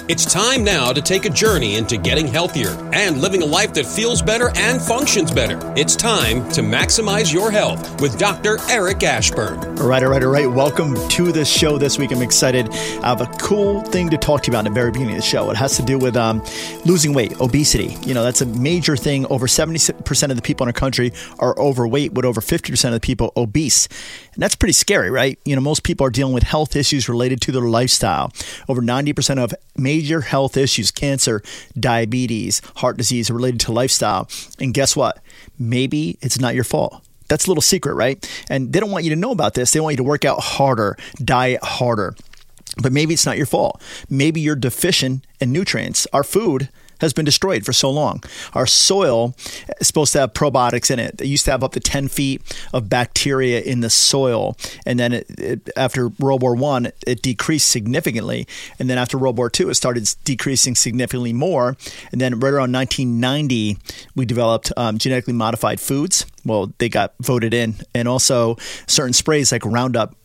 It's time now to take a journey into getting healthier and living a life that feels better and functions better. It's time to maximize your health with Dr. Eric Ashburn. All right. Welcome to the show this week. I'm excited. I have a cool thing to talk to you about in the very beginning of the show. It has to do with losing weight, obesity. You know, that's a major thing. Over 70% of the people in our country are overweight, with over 50% of the people obese. And that's pretty scary, right? You know, most people are dealing with health issues related to their lifestyle. Over 90% of major health issues, cancer, diabetes, heart disease, are related to lifestyle. And guess what? Maybe it's not your fault. That's a little secret, right? And they don't want you to know about this. They want you to work out harder, diet harder. But maybe it's not your fault. Maybe you're deficient in nutrients. Our food has been destroyed for so long. Our soil is supposed to have probiotics in it. It used to have up to 10 feet of bacteria in the soil. And then after World War I, it decreased significantly. And then after World War II, it started decreasing significantly more. And then right around 1990, we developed genetically modified foods. Well, they got voted in. And also certain sprays like Roundup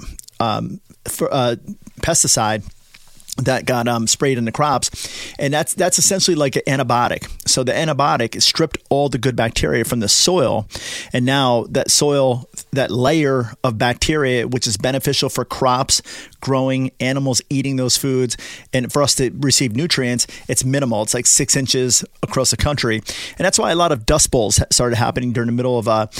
pesticide that got sprayed in the crops. And that's essentially like an antibiotic. So the antibiotic stripped all the good bacteria from the soil. And now that soil, that layer of bacteria, which is beneficial for crops growing, animals eating those foods, and for us to receive nutrients, it's minimal. It's like 6 inches across the country. And that's why a lot of dust bowls started happening during the middle of the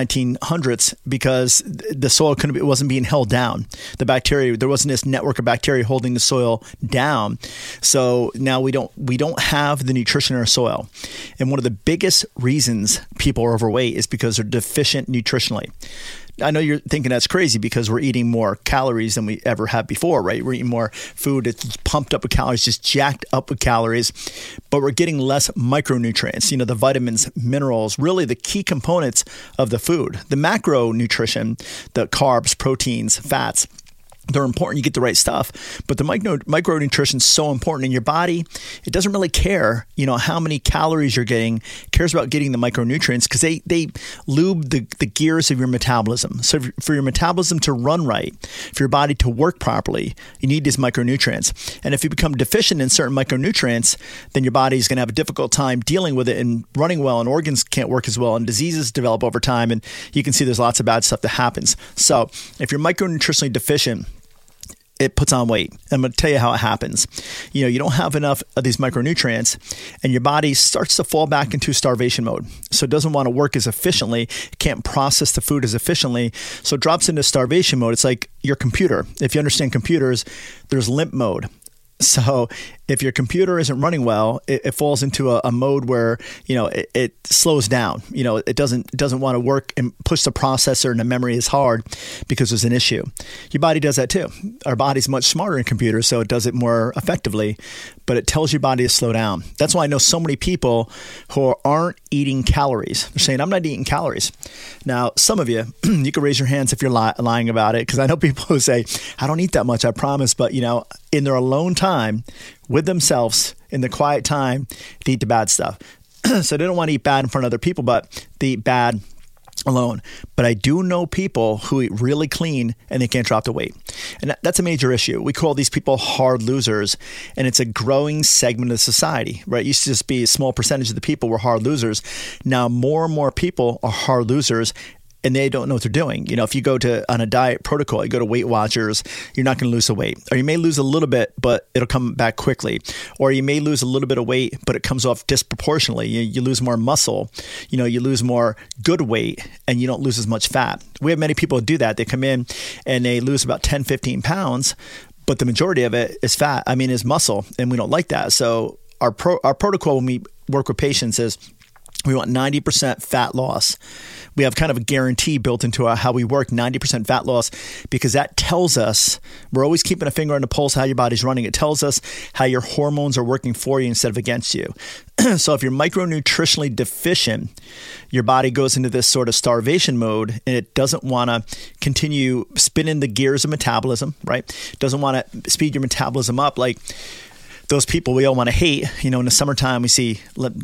1900s, because the soil wasn't being held down. The bacteria, there wasn't this network of bacteria holding the soil down. So now we don't have the nutrition in our soil. And one of the biggest reasons people are overweight is because they're deficient nutritionally. I know you're thinking that's crazy because we're eating more calories than we ever have before, right? We're eating more food that's pumped up with calories, just jacked up with calories, but we're getting less micronutrients, you know, the vitamins, minerals, really the key components of the food. The macronutrition, the carbs, proteins, fats, they're important. You get the right stuff, but the micronutrition is so important in your body. It doesn't really care, you know, how many calories you're getting. It cares about getting the micronutrients because they lube the gears of your metabolism. So for your metabolism to run right, for your body to work properly, you need these micronutrients. And if you become deficient in certain micronutrients, then your body is going to have a difficult time dealing with it and running well, and organs can't work as well, and diseases develop over time. And you can see there's lots of bad stuff that happens. So if you're micronutritionally deficient, it puts on weight. I'm going to tell you how it happens. You know, you don't have enough of these micronutrients and your body starts to fall back into starvation mode. So it doesn't want to work as efficiently. It can't process the food as efficiently. So it drops into starvation mode. It's like your computer. If you understand computers, there's limp mode. So if your computer isn't running well, it falls into a mode where, you know, it slows down. You know, it doesn't want to work and push the processor and the memory as hard because there's an issue. Your body does that too. Our body's much smarter in computers, so it does it more effectively, but it tells your body to slow down. That's why I know so many people who aren't eating calories. They're saying, I'm not eating calories. Now, some of you, you can raise your hands if you're lying about it, because I know people who say, I don't eat that much, I promise, but, you know, in their alone time with themselves, in the quiet time, they eat the bad stuff. So they don't want to eat bad in front of other people, but they eat bad alone. But I do know people who eat really clean and they can't drop the weight. And that's a major issue. We call these people hard losers, and it's a growing segment of society, right? It used to just be a small percentage of the people were hard losers. Now more and more people are hard losers, and they don't know what they're doing. You know, if you go on a diet protocol, you go to Weight Watchers, you're not going to lose the weight. Or you may lose a little bit, but it'll come back quickly. Or you may lose a little bit of weight, but it comes off disproportionately. You lose more muscle, you know, you lose more good weight, and you don't lose as much fat. We have many people who do that. They come in and they lose about 10, 15 pounds, but the majority of it is fat. I mean, is muscle, and we don't like that. So our protocol when we work with patients is we want 90% fat loss. We have kind of a guarantee built into how we work, 90% fat loss, because that tells us, we're always keeping a finger on the pulse of how your body's running. It tells us how your hormones are working for you instead of against you. So if you're micronutritionally deficient, your body goes into this sort of starvation mode, and it doesn't want to continue spinning the gears of metabolism, right? It doesn't want to speed your metabolism up. Like those people we all want to hate. In the summertime, we see,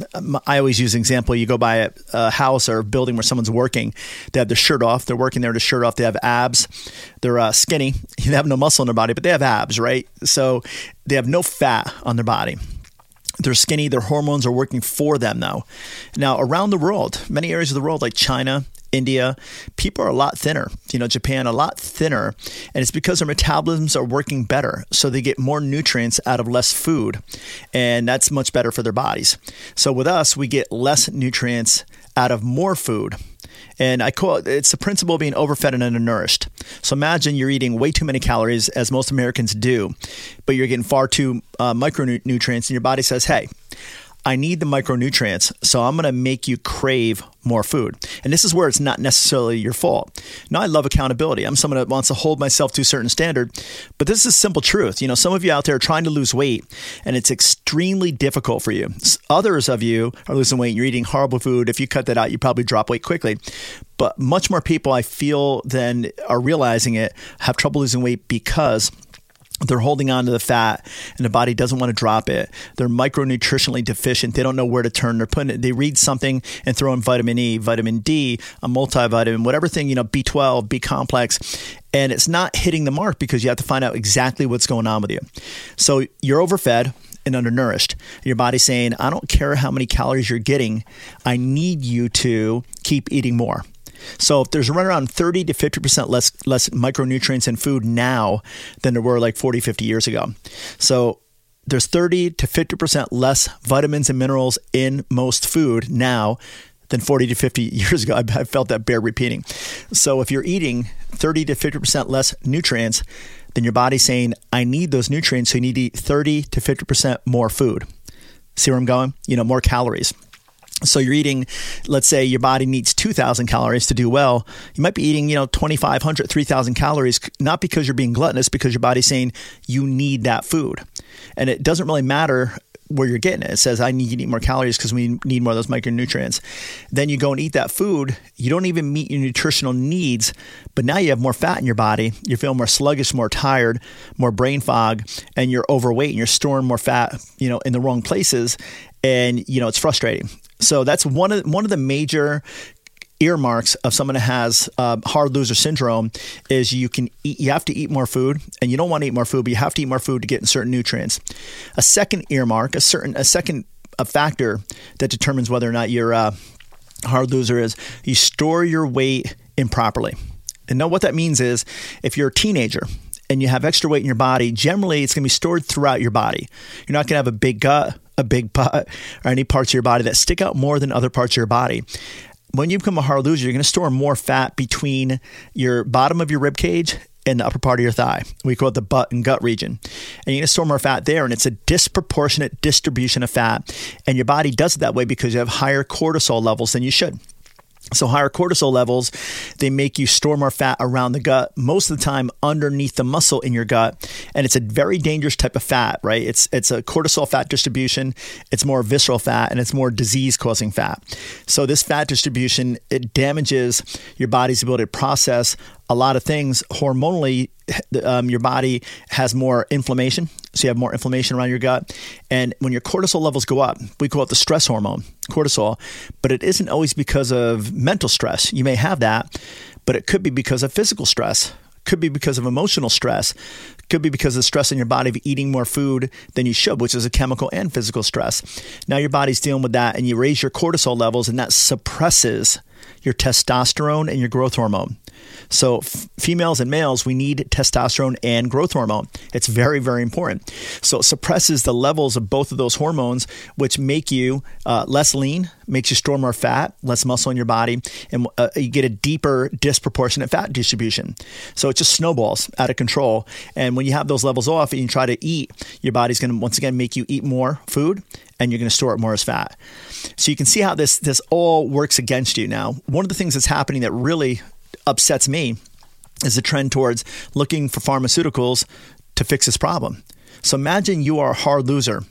I always use an example. You go by a house or a building where someone's working. They have their shirt off. They're working there with their shirt off. They have abs. They're skinny. They have no muscle in their body, but they have abs, right? So they have no fat on their body. They're skinny. Their hormones are working for them, though. Now, around the world, many areas of the world like China, India, people are a lot thinner. Japan, a lot thinner. And it's because their metabolisms are working better. So they get more nutrients out of less food. And that's much better for their bodies. So with us, we get less nutrients out of more food. And it's the principle of being overfed and undernourished. So imagine you're eating way too many calories, as most Americans do, but you're getting far too micronutrients, and your body says, hey, I need the micronutrients, so I'm going to make you crave more food. And this is where it's not necessarily your fault. Now, I love accountability. I'm someone that wants to hold myself to a certain standard, but this is simple truth. Some of you out there are trying to lose weight, and it's extremely difficult for you. Others of you are losing weight, and you're eating horrible food. If you cut that out, you probably drop weight quickly. But much more people, I feel, than are realizing it, have trouble losing weight because they're holding on to the fat and the body doesn't want to drop it. They're micronutritionally deficient. They don't know where to turn. They read something and throw in vitamin E, vitamin D, a multivitamin, whatever thing, B12, B complex. And it's not hitting the mark because you have to find out exactly what's going on with you. So you're overfed and undernourished. Your body's saying, I don't care how many calories you're getting. I need you to keep eating more. So if there's around 30 to 50% less micronutrients in food now than there were like 40, 50 years ago. So there's 30 to 50% less vitamins and minerals in most food now than 40 to 50 years ago. I felt that bear repeating. So if you're eating 30 to 50% less nutrients, then your body's saying, I need those nutrients, so you need to eat 30 to 50% more food. See where I'm going? More calories. So you're eating, let's say your body needs 2,000 calories to do well. You might be eating, 2,500, 3,000 calories, not because you're being gluttonous, because your body's saying you need that food. And it doesn't really matter where you're getting it. It says, I need you to eat more calories because we need more of those micronutrients. Then you go and eat that food. You don't even meet your nutritional needs, but now you have more fat in your body. You feel more sluggish, more tired, more brain fog, and you're overweight and you're storing more fat, in the wrong places. And, it's frustrating. So that's one of the major earmarks of someone who has hard loser syndrome is you have to eat more food, and you don't want to eat more food, but you have to eat more food to get in certain nutrients. A second earmark, a second factor that determines whether or not you're a hard loser is you store your weight improperly. And know what that means is if you're a teenager and you have extra weight in your body, generally it's going to be stored throughout your body. You're not going to have a big gut, a big butt, or any parts of your body that stick out more than other parts of your body. When you become a hard loser, you're going to store more fat between your bottom of your rib cage and the upper part of your thigh. We call it the butt and gut region. And you're going to store more fat there, and it's a disproportionate distribution of fat. And your body does it that way because you have higher cortisol levels than you should. So higher cortisol levels, they make you store more fat around the gut, most of the time underneath the muscle in your gut. And it's a very dangerous type of fat, right? It's a cortisol fat distribution. It's more visceral fat, and it's more disease-causing fat. So this fat distribution, it damages your body's ability to process a lot of things. Hormonally, your body has more inflammation. So you have more inflammation around your gut. And when your cortisol levels go up, we call it the stress hormone, cortisol, but it isn't always because of mental stress. You may have that, but it could be because of physical stress. Could be because of emotional stress. Could be because of stress in your body of eating more food than you should, which is a chemical and physical stress. Now your body's dealing with that, and you raise your cortisol levels, and that suppresses your testosterone and your growth hormone. So females and males, we need testosterone and growth hormone. It's very, very important. So it suppresses the levels of both of those hormones, which make you less lean, makes you store more fat, less muscle in your body, and you get a deeper disproportionate fat distribution. So it just snowballs out of control. And when you have those levels off and you try to eat, your body's going to once again make you eat more food, and you're going to store it more as fat. So you can see how this all works against you. Now, one of the things that's happening that really upsets me is the trend towards looking for pharmaceuticals to fix this problem. So imagine you are a hard loser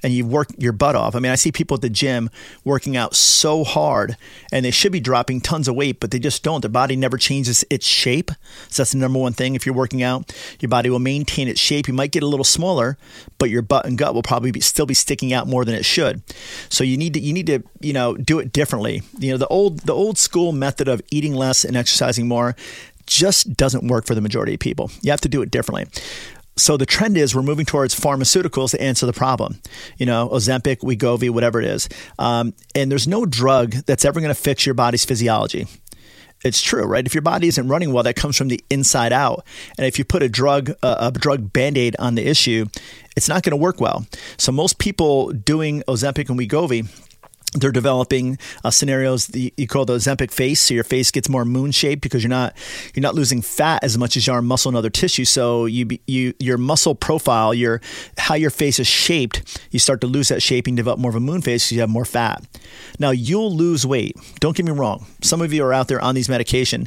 and you work your butt off. I mean, I see people at the gym working out so hard and they should be dropping tons of weight, but they just don't. Their body never changes its shape. So that's the number one thing. If you're working out, your body will maintain its shape. You might get a little smaller, but your butt and gut will probably still be sticking out more than it should. So you need to do it differently. The old school method of eating less and exercising more just doesn't work for the majority of people. You have to do it differently. So the trend is we're moving towards pharmaceuticals to answer the problem. Ozempic, Wegovy, whatever it is. And there's no drug that's ever going to fix your body's physiology. It's true, right? If your body isn't running well, that comes from the inside out. And if you put a drug Band-Aid on the issue, it's not going to work well. So most people doing Ozempic and Wegovy, they're developing scenarios you call the Ozempic face. So your face gets more moon shaped because you're not losing fat as much as you are muscle and other tissue. So your muscle profile, how your face is shaped, you start to lose that shape and develop more of a moon face because you have more fat. Now you'll lose weight. Don't get me wrong. Some of you are out there on these medications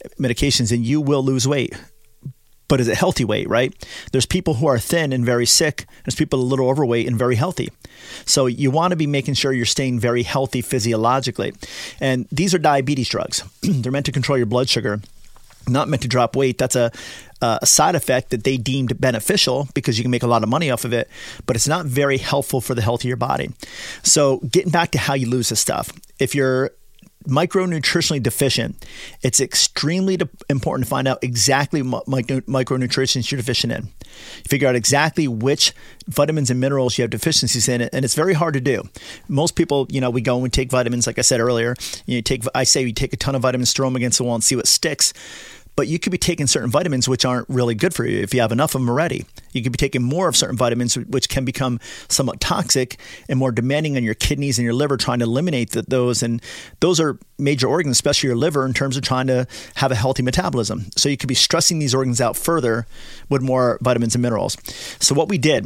and you will lose weight. But is it healthy weight, right? There's people who are thin and very sick. There's people a little overweight and very healthy. So you want to be making sure you're staying very healthy physiologically. And these are diabetes drugs. They're meant to control your blood sugar, not meant to drop weight. That's a side effect that they deemed beneficial because you can make a lot of money off of it, but it's not very helpful for the health of your body. So getting back to how you lose this stuff. If you're micronutritionally deficient, it's extremely important to find out exactly what micronutrients you're deficient in. You figure out exactly which vitamins and minerals you have deficiencies in, and it's very hard to do. Most people, we go and we take vitamins, like I said earlier. I say we take a ton of vitamins, throw them against the wall and see what sticks. But you could be taking certain vitamins which aren't really good for you if you have enough of them already. You could be taking more of certain vitamins which can become somewhat toxic and more demanding on your kidneys and your liver, trying to eliminate those. And those are major organs, especially your liver, in terms of trying to have a healthy metabolism. So you could be stressing these organs out further with more vitamins and minerals. So what we did,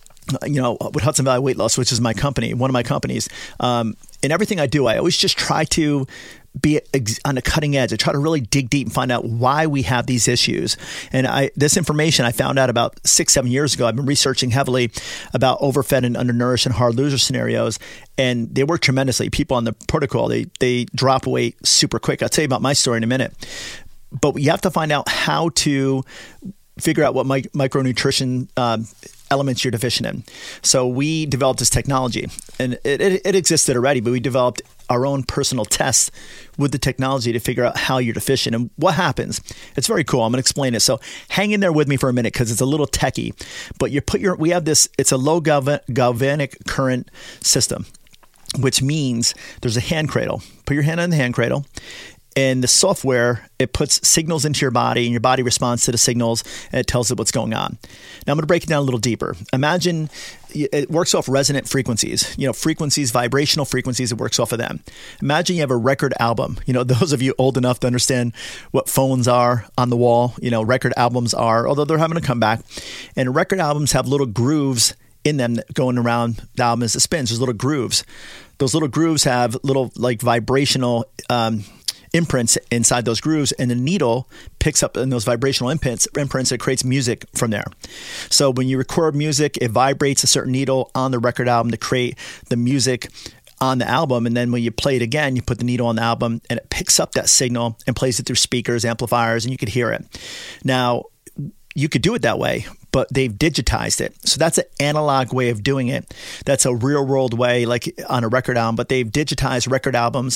with Hudson Valley Weight Loss, which is my company, one of my companies, in everything I do, I always just try to be on the cutting edge. I try to really dig deep and find out why we have these issues. And this information I found out about 6-7 years ago. I've been researching heavily about overfed and undernourished and hard loser scenarios, and they work tremendously. People on the protocol, they drop weight super quick. I'll tell you about my story in a minute. But you have to find out how to figure out what micronutrition elements you're deficient in. So we developed this technology, and it existed already, but we developed our own personal tests with the technology to figure out how you're deficient and what happens. It's very cool. I'm going to explain it. So hang in there with me for a minute because it's a little techie, but we have this, it's a low galvanic current system, which means there's a hand cradle. Put your hand on the hand cradle. And the software, it puts signals into your body, and your body responds to the signals, and it tells it what's going on. Now, I'm going to break it down a little deeper. Imagine it works off resonant frequencies, vibrational frequencies. It works off of them. Imagine you have a record album. Those of you old enough to understand what phones are on the wall, record albums are, although they're having a comeback. And record albums have little grooves in them going around the album as it spins. There's little grooves. Those little grooves have little vibrational imprints inside those grooves, and the needle picks up in those vibrational imprints. It creates music from there. So when you record music, it vibrates a certain needle on the record album to create the music on the album. And then when you play it again, you put the needle on the album and it picks up that signal and plays it through speakers, amplifiers, and you could hear it. Now, you could do it that way, but they've digitized it. So that's an analog way of doing it. That's a real world way, like on a record album, but they've digitized record albums.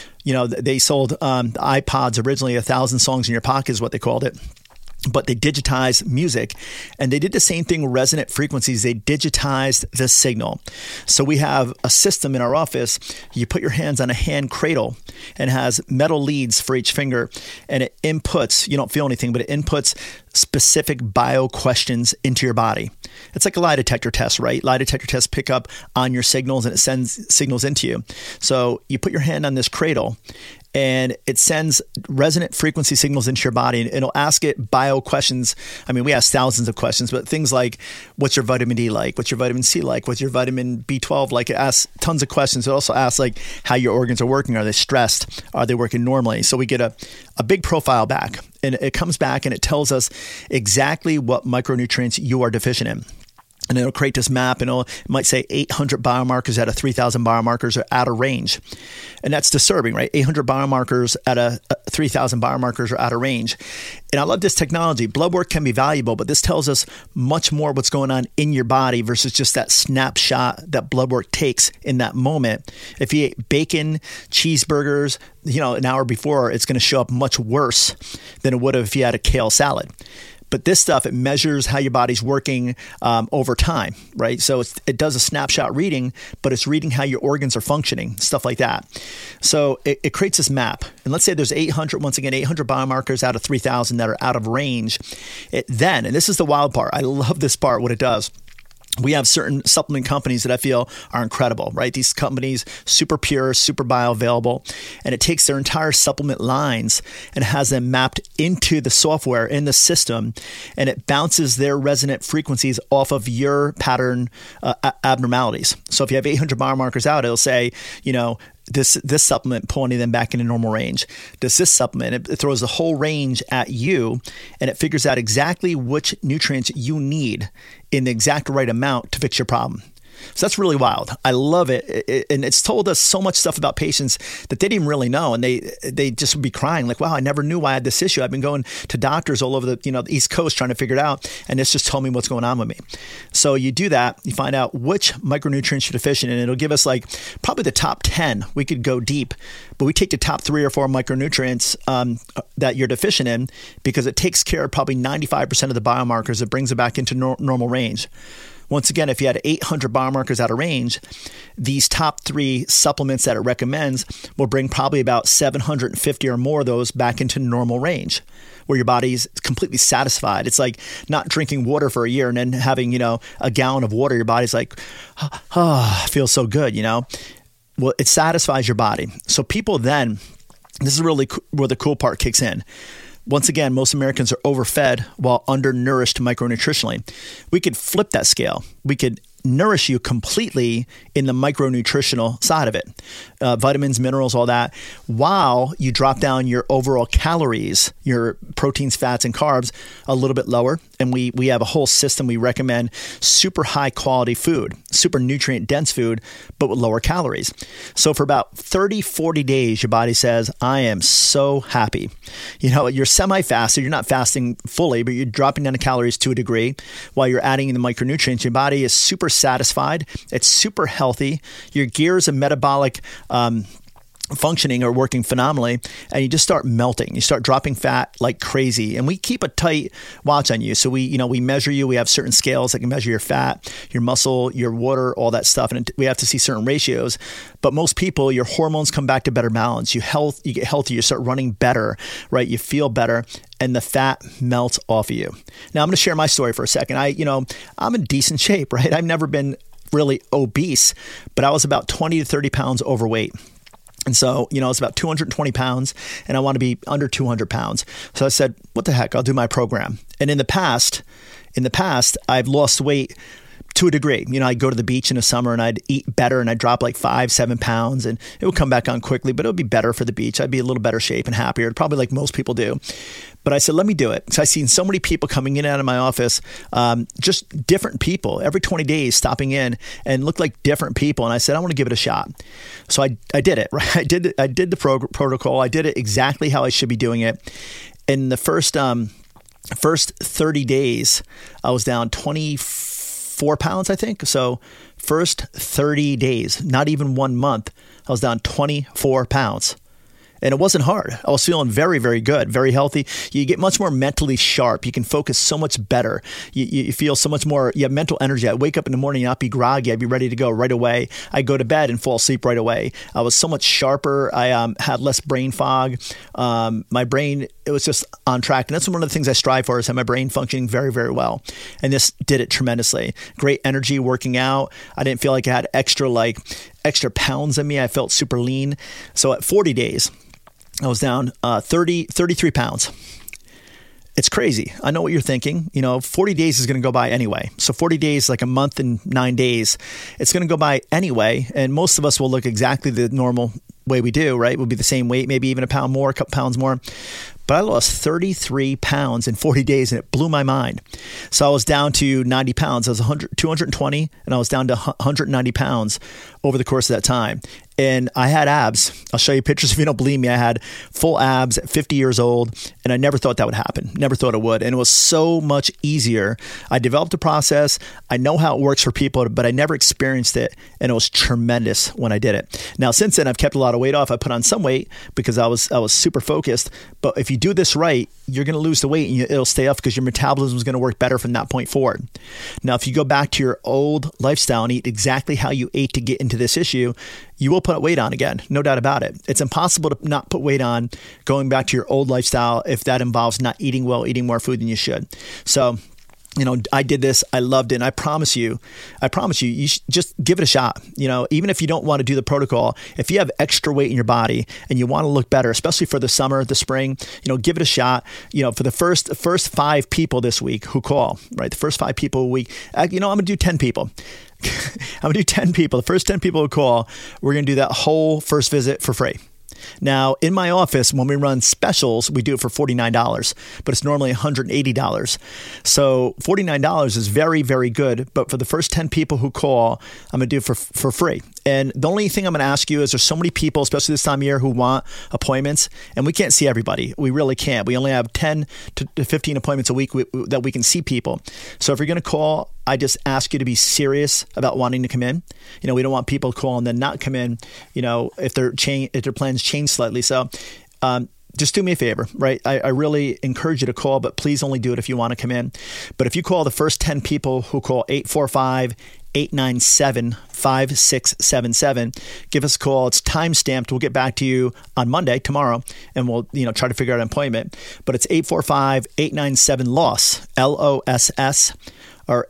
They sold iPods originally, 1,000 songs in your pocket is what they called it. But they digitized music, and they did the same thing with resonant frequencies. They digitized the signal. So we have a system in our office. You put your hands on a hand cradle, and it has metal leads for each finger, and it inputs, you don't feel anything, but it inputs specific bio questions into your body. It's like a lie detector test, right? Lie detector tests pick up on your signals, and it sends signals into you. So you put your hand on this cradle, and it sends resonant frequency signals into your body, and it'll ask it bio questions. I mean, we ask thousands of questions, but things like, what's your vitamin D like? What's your vitamin C like? What's your vitamin B12 like? It asks tons of questions. It also asks how your organs are working. Are they stressed? Are they working normally? So we get a big profile back, and it comes back and it tells us exactly what micronutrients you are deficient in. And it'll create this map, and it might say 800 biomarkers out of 3,000 biomarkers are out of range. And that's disturbing, right? 800 biomarkers out of 3,000 biomarkers are out of range. And I love this technology. Blood work can be valuable, but this tells us much more what's going on in your body versus just that snapshot that blood work takes in that moment. If you ate bacon, cheeseburgers, an hour before, it's going to show up much worse than it would have if you had a kale salad. But this stuff, it measures how your body's working over time, right? So it does a snapshot reading, but it's reading how your organs are functioning, stuff like that. So it creates this map. And let's say there's 800 biomarkers out of 3,000 that are out of range. And this is the wild part. I love this part, what it does. We have certain supplement companies that I feel are incredible, right? These companies, super pure, super bioavailable, and it takes their entire supplement lines and has them mapped into the software in the system, and it bounces their resonant frequencies off of your pattern abnormalities. So if you have 800 biomarkers out, it'll say, this supplement pulling them back into normal range. Does this supplement, it throws the whole range at you, and it figures out exactly which nutrients you need in the exact right amount to fix your problem. So that's really wild. I love it. And it's told us so much stuff about patients that they didn't really know. And they just would be crying like, wow, I never knew I had this issue. I've been going to doctors all over the East Coast trying to figure it out. And this just told me what's going on with me. So you do that, you find out which micronutrients you're deficient in. It'll give us like probably the top 10. We could go deep, but we take the top 3 or 4 micronutrients that you're deficient in, because it takes care of probably 95% of the biomarkers. It brings it back into normal range. Once again, if you had 800 biomarkers out of range, these top 3 supplements that it recommends will bring probably about 750 or more of those back into normal range, where your body's completely satisfied. It's like not drinking water for a year and then having, a gallon of water. Your body's like, feels so good, Well, it satisfies your body. So people then, this is really where the cool part kicks in. Once again, most Americans are overfed while undernourished micronutritionally. We could flip that scale. We could nourish you completely in the micronutritional side of it. Vitamins, minerals, all that, while you drop down your overall calories, your proteins, fats, and carbs a little bit lower. And we have a whole system. We recommend super high quality food, super nutrient dense food, but with lower calories. So for about 30, 40 days, your body says, I am so happy. You're semi-fasted. You're not fasting fully, but you're dropping down the calories to a degree while you're adding in the micronutrients. Your body is super satisfied. It's super healthy. Your gears and metabolic functioning are working phenomenally, and you just start melting. You start dropping fat like crazy, and we keep a tight watch on you. So we measure you. We have certain scales that can measure your fat, your muscle, your water, all that stuff, and we have to see certain ratios. But most people, your hormones come back to better balance. You get healthier. You start running better, right? You feel better, and the fat melts off of you. Now I'm going to share my story for a second. I'm in decent shape, right? I've never been really obese, but I was about 20 to 30 pounds overweight. And so, it's about 220 pounds, and I want to be under 200 pounds. So I said, what the heck, I'll do my program. And in the past, I've lost weight to a degree. I'd go to the beach in the summer and I'd eat better, and I'd drop like 5-7 pounds, and it would come back on quickly, but it would be better for the beach. I'd be a little better shape and happier, probably like most people do. But I said, let me do it. So I've seen so many people coming in and out of my office, just different people every 20 days stopping in and looked like different people. And I said, I want to give it a shot. So I did it, right? I did the protocol. I did it exactly how I should be doing it. In the first 30 days, I was down 24 pounds, I think. So first 30 days, not even 1 month, I was down 24 pounds. And it wasn't hard. I was feeling very, very good, very healthy. You get much more mentally sharp. You can focus so much better. You feel so much more, you have mental energy. I wake up in the morning and not be groggy. I'd be ready to go right away. I go to bed and fall asleep right away. I was so much sharper. I had less brain fog. My brain, it was just on track. And that's one of the things I strive for, is have my brain functioning very, very well. And this did it tremendously. Great energy working out. I didn't feel like I had extra pounds in me. I felt super lean. So at 40 days, I was down 33 pounds. It's crazy. I know what you're thinking. 40 days is going to go by anyway. So 40 days, like a month and 9 days, it's going to go by anyway. And most of us will look exactly the normal way we do, right? We'll be the same weight, maybe even a pound more, a couple pounds more. but I lost 33 pounds in 40 days, and it blew my mind. So I was down to 90 pounds. I was 220, and I was down to 190 pounds over the course of that time. And I had abs. I'll show you pictures if you don't believe me. I had full abs at 50 years old, and I never thought that would happen. Never thought it would. And it was so much easier. I developed a process. I know how it works for people, but I never experienced it, and it was tremendous when I did it. Now, since then, I've kept a lot of weight off. I put on some weight because I was super focused. But if you do this right, you're going to lose the weight, and it'll stay off because your metabolism is going to work better from that point forward. Now, if you go back to your old lifestyle and eat exactly how you ate to get into this issue, you will put weight on again, no doubt about it. It's impossible to not put weight on going back to your old lifestyle if that involves not eating well, eating more food than you should. So, I did this. I loved it. And I promise you, you should just give it a shot. Even if you don't want to do the protocol, if you have extra weight in your body and you want to look better, especially for the summer, the spring, give it a shot. For the first 5 people this week who call, right? The first 5 people a week, I'm going to do 10 people. I'm going to do 10 people. The first 10 people who call, we're going to do that whole first visit for free. Now, in my office, when we run specials, we do it for $49, but it's normally $180. So $49 is very, very good. But for the first 10 people who call, I'm going to do it for free. And the only thing I'm going to ask you is there's so many people, especially this time of year, who want appointments, and we can't see everybody. We really can't. We only have 10 to 15 appointments a week that we can see people. So if you're going to call, I just ask you to be serious about wanting to come in. We don't want people to call and then not come in, if their plans change slightly. So just do me a favor, right? I really encourage you to call, but please only do it if you want to come in. But if you call the first 10 people who call 845-897-5677, give us a call. It's time stamped. We'll get back to you on Monday, tomorrow, and we'll try to figure out an appointment. But it's 845-897-LOSS, LOSS, or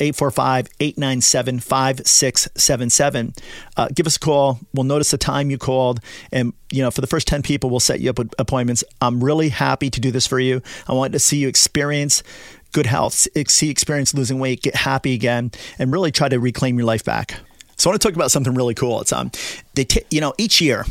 845-897-5677. Give us a call. We'll notice the time you called. And, for the first 10 people, we'll set you up with appointments. I'm really happy to do this for you. I want to see you experience good health, experience losing weight, get happy again, and really try to reclaim your life back. So I want to talk about something really cool. It's each year,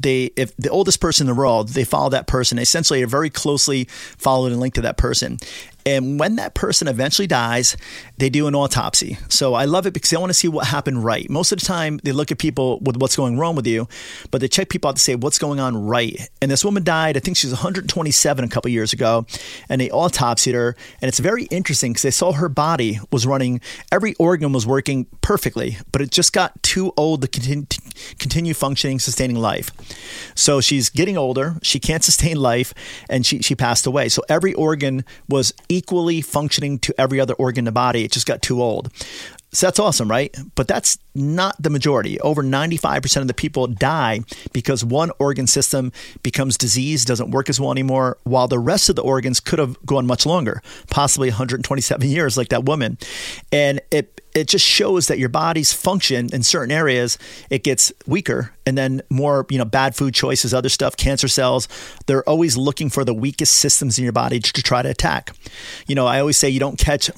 if the oldest person in the world, they follow that person. They essentially are very closely followed and linked to that person. And when that person eventually dies, they do an autopsy. So I love it because they want to see what happened right. Most of the time, they look at people with what's going wrong with you, but they check people out to say what's going on right. And this woman died, I think she was 127 a couple years ago, and they autopsied her. And it's very interesting because they saw her body was running, every organ was working perfectly, but it just got too old to continue functioning, sustaining life. So she's getting older, she can't sustain life, and she passed away. So every organ was equally functioning to every other organ in the body. It just got too old. So that's awesome, right? But that's not the majority. Over 95% of the people die because one organ system becomes diseased, doesn't work as well anymore, while the rest of the organs could have gone much longer, possibly 127 years like that woman. And it just shows that your body's function in certain areas, it gets weaker, and then more, bad food choices, other stuff, cancer cells, they're always looking for the weakest systems in your body to try to attack. I always say you don't catch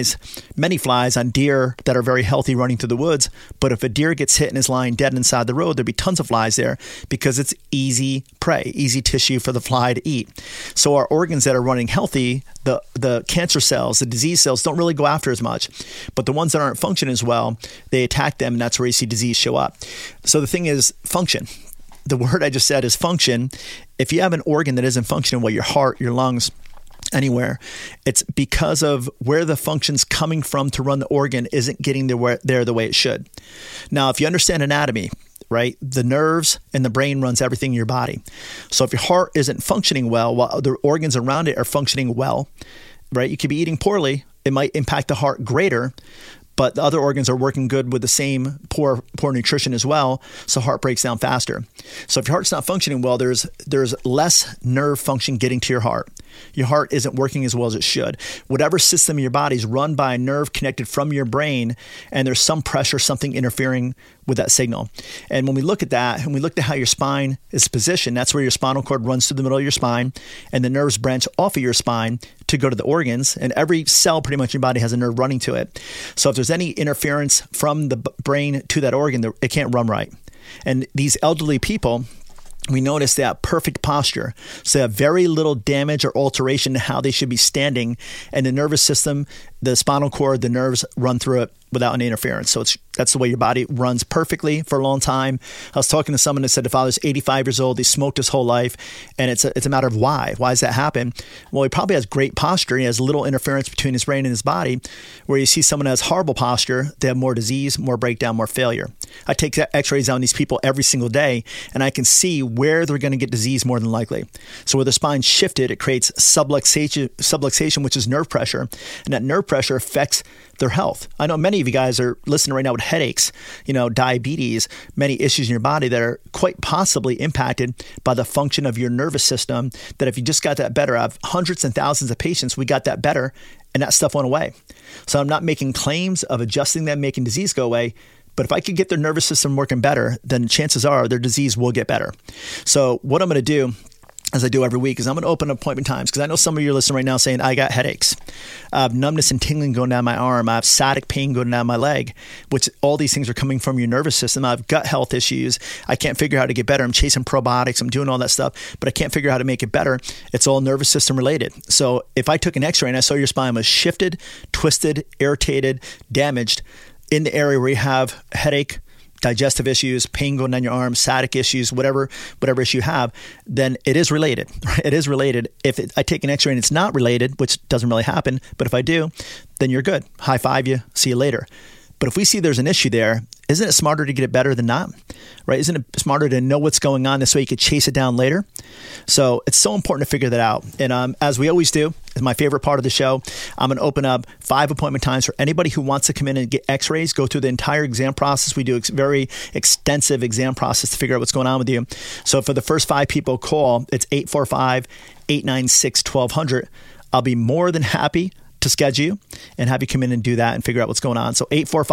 many flies on deer that are very healthy running through the woods, but if a deer gets hit and is lying dead inside the road, there'd be tons of flies there because it's easy prey, easy tissue for the fly to eat. So our organs that are running healthy, the cancer cells, the disease cells don't really go after as much, but the ones that aren't functioning as well, they attack them, and that's where you see disease show up. So the thing is function. The word I just said is function. If you have an organ that isn't functioning well, your heart, your lungs, anywhere, it's because of where the function's coming from to run the organ isn't getting there the way it should. Now, if you understand anatomy, right, the nerves and the brain runs everything in your body. So if your heart isn't functioning well, while other organs around it are functioning well, right, you could be eating poorly. It might impact the heart greater, but the other organs are working good with the same poor nutrition as well, so heart breaks down faster. So if your heart's not functioning well, there's less nerve function getting to your heart. Your heart isn't working as well as it should. Whatever system in your body is run by a nerve connected from your brain, and there's some pressure, something interfering with that signal. And when we look at that, and we look at how your spine is positioned, that's where your spinal cord runs through the middle of your spine, and the nerves branch off of your spine to go to the organs, and every cell pretty much in your body has a nerve running to it. So if there's any interference from the brain to that organ, it can't run right. And these elderly people, we notice they have perfect posture. So they have very little damage or alteration to how they should be standing. And the nervous system, the spinal cord, the nerves run through it without any interference. So that's the way your body runs perfectly for a long time. I was talking to someone that said the father's 85 years old. He smoked his whole life. And it's a matter of why. Why does that happen? Well, he probably has great posture. He has little interference between his brain and his body. Where you see someone that has horrible posture, they have more disease, more breakdown, more failure. I take x-rays on these people every single day, and I can see where they're going to get disease more than likely. So where the spine's shifted, it creates subluxation, which is nerve pressure. And that nerve pressure affects their health. I know many of you guys are listening right now with headaches, diabetes, many issues in your body that are quite possibly impacted by the function of your nervous system, that if you just got that better, I have hundreds and thousands of patients, we got that better, and that stuff went away. So I'm not making claims of adjusting them, making disease go away. But if I could get their nervous system working better, then chances are their disease will get better. So what I'm going to do, as I do every week, is I'm going to open appointment times, because I know some of you are listening right now saying, I got headaches. I have numbness and tingling going down my arm. I have sciatic pain going down my leg, which all these things are coming from your nervous system. I have gut health issues. I can't figure out how to get better. I'm chasing probiotics. I'm doing all that stuff, but I can't figure out how to make it better. It's all nervous system related. So if I took an x-ray and I saw your spine was shifted, twisted, irritated, damaged in the area where you have headache, digestive issues, pain going down your arm, sciatic issues, whatever issue you have, then it is related. Right? It is related. If I take an x-ray and it's not related, which doesn't really happen, but if I do, then you're good. High five you, see you later. But if we see there's an issue there, isn't it smarter to get it better than not? Right? Isn't it smarter to know what's going on this way you could chase it down later? So it's so important to figure that out. And as we always do, is my favorite part of the show, I'm going to open up 5 appointment times for anybody who wants to come in and get x-rays, go through the entire exam process. We do a very extensive exam process to figure out what's going on with you. So for the first 5 people call, it's 845-896-1200. I'll be more than happy to schedule you and have you come in and do that and figure out what's going on. So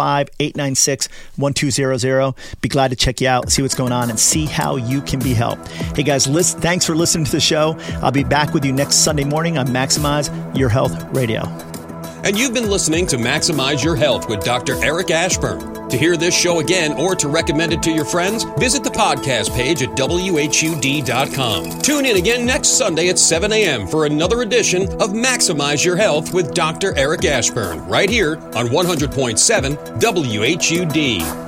845-896-1200. Be glad to check you out, see what's going on, and see how you can be helped. Hey guys, thanks for listening to the show. I'll be back with you next Sunday morning on Maximize Your Health Radio. And you've been listening to Maximize Your Health with Dr. Eric Ashburn. To hear this show again or to recommend it to your friends, visit the podcast page at WHUD.com. Tune in again next Sunday at 7 a.m. for another edition of Maximize Your Health with Dr. Eric Ashburn, right here on 100.7 WHUD.